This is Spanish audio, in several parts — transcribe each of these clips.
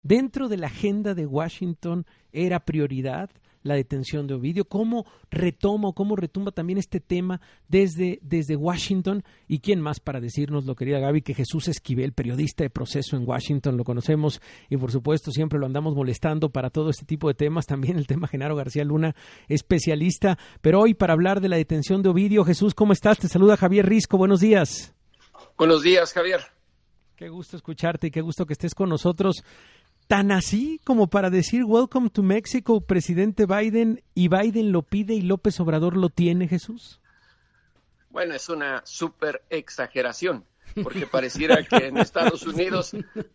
dentro de la agenda de Washington era prioridad la detención de Ovidio. ¿Cómo retumba también este tema desde Washington? ¿Y quién más para decirnoslo, querida Gaby, que Jesús Esquivel, periodista de Proceso en Washington, lo conocemos y por supuesto siempre lo andamos molestando para todo este tipo de temas, también el tema Genaro García Luna, especialista, pero hoy para hablar de la detención de Ovidio. Jesús, ¿cómo estás? Te saluda Javier Risco, buenos días. Buenos días, Javier. Qué gusto escucharte y qué gusto que estés con nosotros. Tan así como para decir Welcome to Mexico, presidente Biden, y Biden lo pide y López Obrador lo tiene, Jesús. Bueno, es una súper exageración, porque pareciera que en Estados Unidos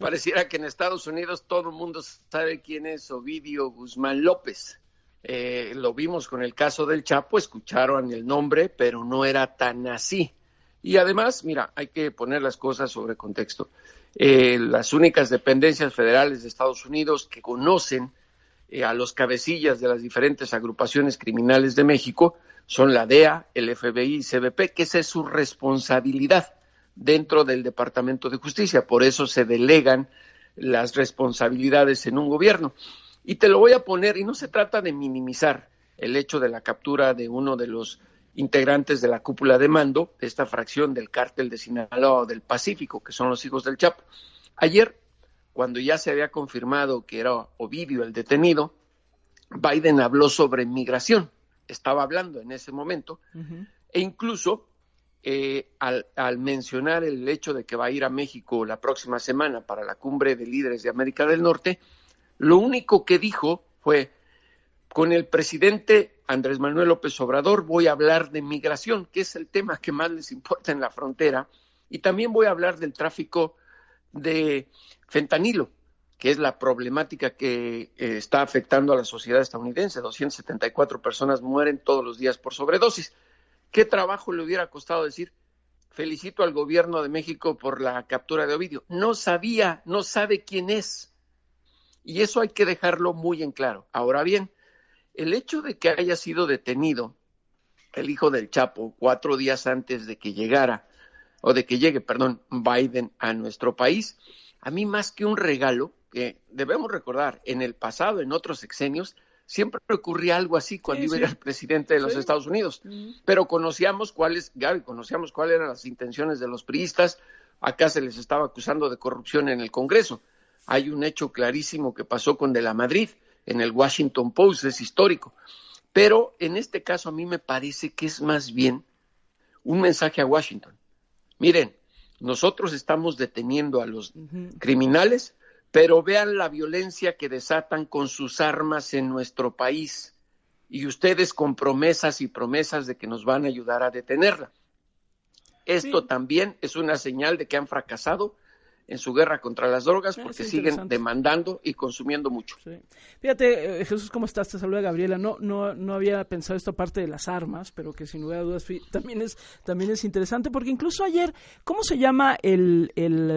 todo el mundo sabe quién es Ovidio Guzmán López. Lo vimos con el caso del Chapo, escucharon el nombre, pero no era tan así. Y además, mira, hay que poner las cosas sobre contexto. Las únicas dependencias federales de Estados Unidos que conocen a los cabecillas de las diferentes agrupaciones criminales de México son la DEA, el FBI y CBP, que esa es su responsabilidad dentro del Departamento de Justicia. Por eso se delegan las responsabilidades en un gobierno. Y te lo voy a poner, y no se trata de minimizar el hecho de la captura de uno de los integrantes de la cúpula de mando de esta fracción del cártel de Sinaloa del Pacífico, que son los hijos del Chapo. Ayer, cuando ya se había confirmado que era Ovidio el detenido, Biden habló sobre migración, estaba hablando en ese momento, e incluso al mencionar el hecho de que va a ir a México la próxima semana para la cumbre de líderes de América del Norte, lo único que dijo fue: con el presidente Andrés Manuel López Obrador voy a hablar de migración, que es el tema que más les importa en la frontera, y también voy a hablar del tráfico de fentanilo, que es la problemática que está afectando a la sociedad estadounidense. 274 personas mueren todos los días por sobredosis. ¿Qué trabajo le hubiera costado decir: felicito al gobierno de México por la captura de Ovidio? No sabe quién es. Y eso hay que dejarlo muy en claro. Ahora bien, el hecho de que haya sido detenido el hijo del Chapo 4 días antes de que llegue Biden a nuestro país, a mí más que un regalo, que debemos recordar, en el pasado, en otros sexenios, siempre ocurría algo así cuando iba el presidente de los Estados Unidos, pero conocíamos cuáles eran las intenciones de los priistas. Acá se les estaba acusando de corrupción en el Congreso. Hay un hecho clarísimo que pasó con De la Madrid, en el Washington Post, es histórico. Pero en este caso a mí me parece que es más bien un mensaje a Washington. Miren, nosotros estamos deteniendo a los criminales, pero vean la violencia que desatan con sus armas en nuestro país, y ustedes con promesas y promesas de que nos van a ayudar a detenerla. Esto también es una señal de que han fracasado en su guerra contra las drogas, porque siguen demandando y consumiendo mucho. Sí. Fíjate, Jesús, ¿cómo estás? Te saluda Gabriela. No había pensado esta parte de las armas, pero que sin lugar a dudas también es interesante, porque incluso ayer, ¿cómo se llama el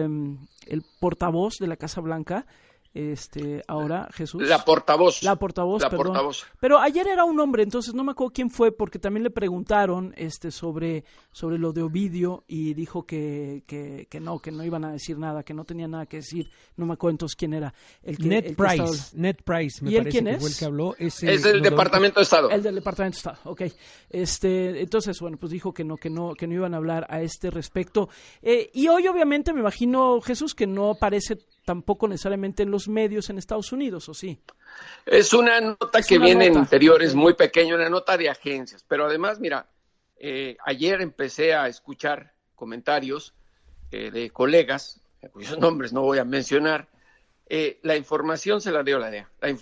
portavoz de la Casa Blanca? Ahora, Jesús. La portavoz, perdón. Pero ayer era un hombre, entonces no me acuerdo quién fue, porque también le preguntaron sobre lo de Ovidio y dijo que no iban a decir nada, que no tenía nada que decir. No me acuerdo entonces quién era. Ned Price, me parece quién que fue el que habló. Es del Departamento de Estado. El del Departamento de Estado, ok. Entonces, bueno, pues dijo que no iban a hablar a este respecto. Y hoy, obviamente, me imagino, Jesús, que no aparece tampoco necesariamente en los medios en Estados Unidos, ¿o sí? Es una nota que viene en interiores muy pequeño, una nota de agencias, pero además, mira, ayer empecé a escuchar comentarios de colegas, cuyos nombres no voy a mencionar. La información se la dio la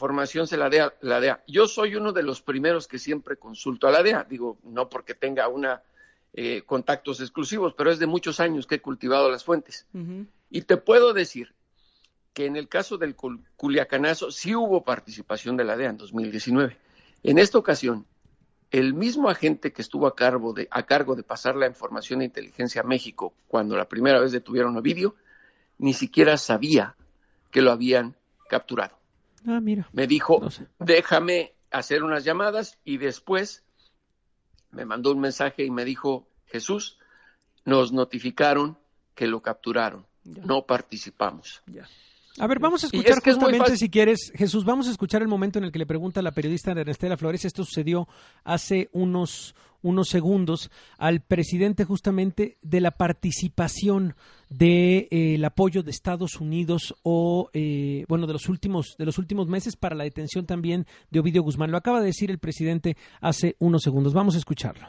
DEA, Yo soy uno de los primeros que siempre consulto a la DEA, digo, no porque tenga contactos exclusivos, pero es de muchos años que he cultivado las fuentes. Y te puedo decir que en el caso del Culiacanazo sí hubo participación de la DEA en 2019. En esta ocasión, el mismo agente que estuvo a cargo de pasar la información de inteligencia a México cuando la primera vez detuvieron a Ovidio, ni siquiera sabía que lo habían capturado. Mira. Me dijo, déjame hacer unas llamadas, y después me mandó un mensaje y me dijo: Jesús, nos notificaron que lo capturaron, no participamos. A ver, vamos a Y escuchar es que es muy justamente, fácil. si quieres, Jesús, vamos a escuchar el momento en el que le pregunta a la periodista Ernestela Flores, esto sucedió hace unos segundos, al presidente justamente de la participación del apoyo de Estados Unidos o, de los últimos meses para la detención también de Ovidio Guzmán. Lo acaba de decir el presidente hace unos segundos. Vamos a escucharlo.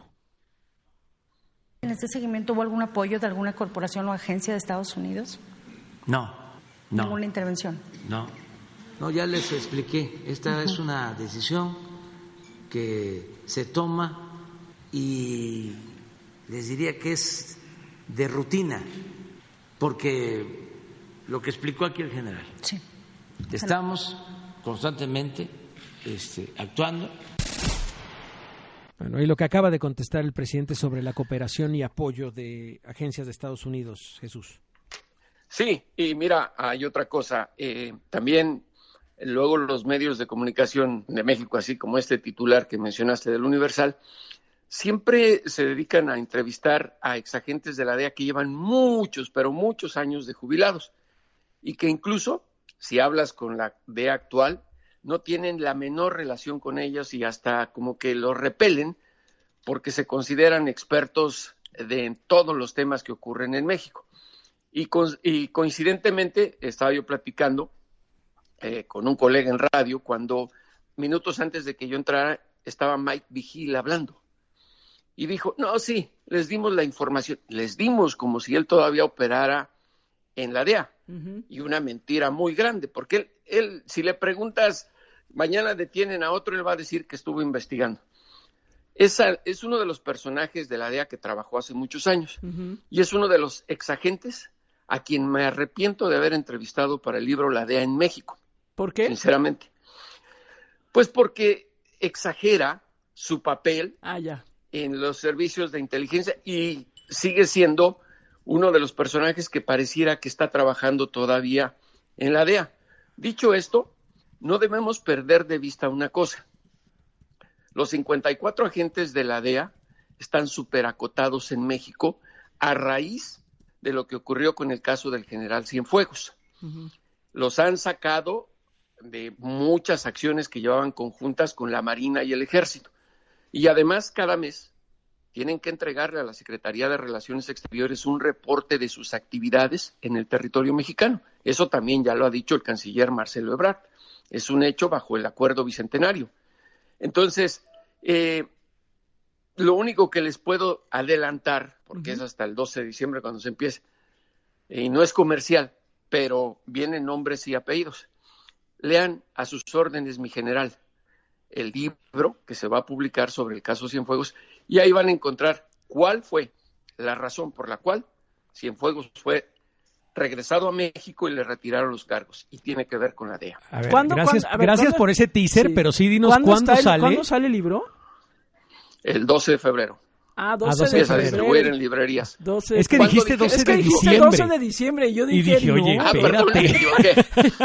¿En este seguimiento hubo algún apoyo de alguna corporación o agencia de Estados Unidos? No. ¿Ninguna intervención? No, ya les expliqué. Esta es una decisión que se toma y les diría que es de rutina, porque lo que explicó aquí el general. Sí. Estamos constantemente actuando. Bueno, y lo que acaba de contestar el presidente sobre la cooperación y apoyo de agencias de Estados Unidos, Jesús. Sí, y mira, hay otra cosa. También luego los medios de comunicación de México, así como este titular que mencionaste del Universal, siempre se dedican a entrevistar a exagentes de la DEA que llevan muchos, pero muchos años de jubilados y que incluso, si hablas con la DEA actual, no tienen la menor relación con ellos y hasta como que los repelen porque se consideran expertos en todos los temas que ocurren en México. Y coincidentemente estaba yo platicando con un colega en radio cuando minutos antes de que yo entrara estaba Mike Vigil hablando. Y dijo, no, sí, les dimos la información, les dimos como si él todavía operara en la DEA. Uh-huh. Y una mentira muy grande, porque él, si le preguntas, mañana detienen a otro, él va a decir que estuvo investigando. Es uno de los personajes de la DEA que trabajó hace muchos años. Uh-huh. Y es uno de los exagentes a quien me arrepiento de haber entrevistado para el libro La DEA en México. ¿Por qué? Sinceramente. Pues porque exagera su papel en los servicios de inteligencia y sigue siendo uno de los personajes que pareciera que está trabajando todavía en la DEA. Dicho esto, no debemos perder de vista una cosa. Los 54 agentes de la DEA están superacotados en México a raíz de lo que ocurrió con el caso del general Cienfuegos. Uh-huh. Los han sacado de muchas acciones que llevaban conjuntas con la Marina y el Ejército. Y además, cada mes tienen que entregarle a la Secretaría de Relaciones Exteriores un reporte de sus actividades en el territorio mexicano. Eso también ya lo ha dicho el canciller Marcelo Ebrard. Es un hecho bajo el Acuerdo Bicentenario. Entonces, lo único que les puedo adelantar, porque es hasta el 12 de diciembre cuando se empiece, y no es comercial, pero vienen nombres y apellidos. Lean a sus órdenes, mi general, el libro que se va a publicar sobre el caso Cienfuegos, y ahí van a encontrar cuál fue la razón por la cual Cienfuegos fue regresado a México y le retiraron los cargos, y tiene que ver con la DEA. A ver, gracias por ese teaser, sí. Pero sí dinos ¿cuándo sale. ¿Cuándo sale el libro? El 12 de febrero. 12 de febrero. Distribuir en librerías. Es que dijiste 12 de diciembre. 12 de diciembre y yo dije, oye, perdón, me equivoqué.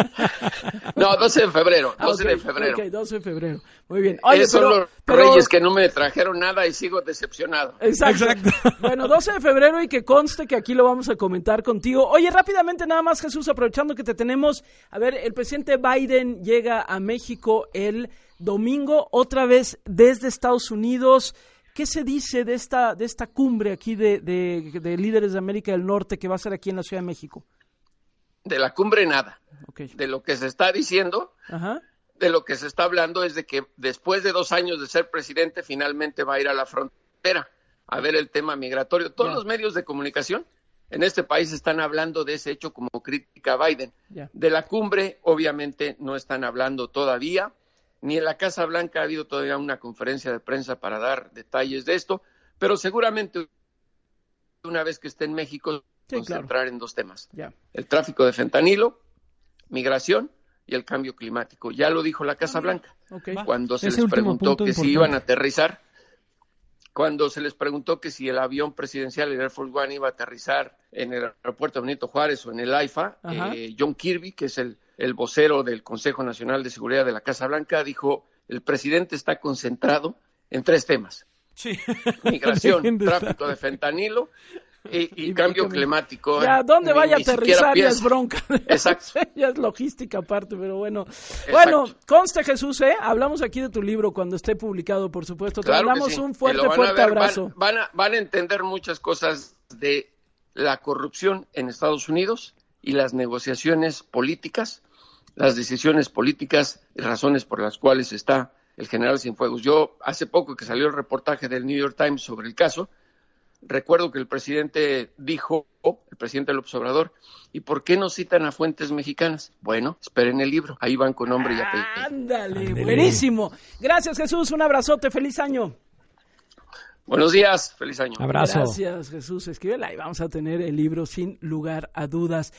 No, 12 de febrero. 12 de febrero. Ok, 12 de febrero. Muy bien. Oye, son los reyes que no me trajeron nada y sigo decepcionado. Exacto. Bueno, 12 de febrero y que conste que aquí lo vamos a comentar contigo. Oye, rápidamente nada más, Jesús, aprovechando que te tenemos. A ver, el presidente Biden llega a México el domingo, otra vez desde Estados Unidos. ¿Qué se dice de esta cumbre aquí de líderes de América del Norte que va a ser aquí en la Ciudad de México? De la cumbre nada. Okay. De lo que se está diciendo, de lo que se está hablando es de que después de 2 años de ser presidente finalmente va a ir a la frontera a ver el tema migratorio. Todos los medios de comunicación en este país están hablando de ese hecho como crítica a Biden. De la cumbre obviamente no están hablando todavía. Ni en la Casa Blanca ha habido todavía una conferencia de prensa para dar detalles de esto, pero seguramente una vez que esté en México, concentrar en 2 temas. El tráfico de fentanilo, migración y el cambio climático. Ya lo dijo la Casa Blanca. Cuando se les preguntó que si iban a aterrizar, cuando se les preguntó que si el avión presidencial, el Air Force One, iba a aterrizar en el aeropuerto Benito Juárez o en el AIFA, John Kirby, que es el vocero del Consejo Nacional de Seguridad de la Casa Blanca, dijo, el presidente está concentrado en 3 temas. Sí. Migración, tráfico de fentanilo Y cambio climático. Ya, ¿dónde vaya a aterrizar? Ya es bronca. Exacto. Ya es logística aparte, pero bueno. Exacto. Bueno, conste, Jesús, hablamos aquí de tu libro cuando esté publicado, por supuesto. Te mandamos un fuerte abrazo. Van a entender muchas cosas de la corrupción en Estados Unidos y las negociaciones políticas, las decisiones políticas y razones por las cuales está el general Cienfuegos. Yo, hace poco que salió el reportaje del New York Times sobre el caso, recuerdo que el presidente dijo, el presidente López Obrador, ¿y por qué no citan a fuentes mexicanas? Bueno, esperen el libro, ahí van con nombre y apellido. Ándale, buenísimo. Gracias, Jesús, un abrazote, feliz año. Buenos días, feliz año. Abrazo. Gracias, Jesús, escríbela y vamos a tener el libro sin lugar a dudas.